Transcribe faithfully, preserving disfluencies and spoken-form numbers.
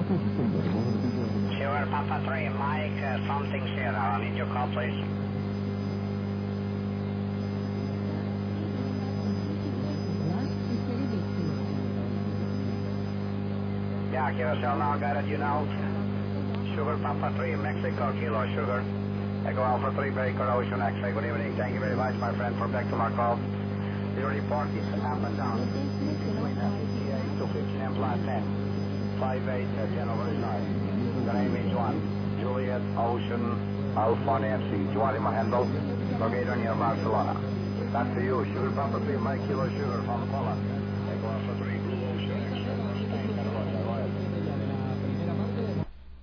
Sure, Papa three, Mike, uh, something Sierra. I need your call, please. Yeah, Q S L now, got it, you know. Sugar, Papa three, Mexico, Kilo Sugar. Echo Alpha three, Baker, Ocean X-ray. Good evening, thank you very much, my friend, for back to my call. Your report is up and down. two fifteen and flat ten. five eight, uh, January nine. The name is one. Juliet, Ocean, Alpha, Nancy. Do you want him a handle? Located near Barcelona. Back to you. Sugar, Papa three, Mike, Kilo Sugar from the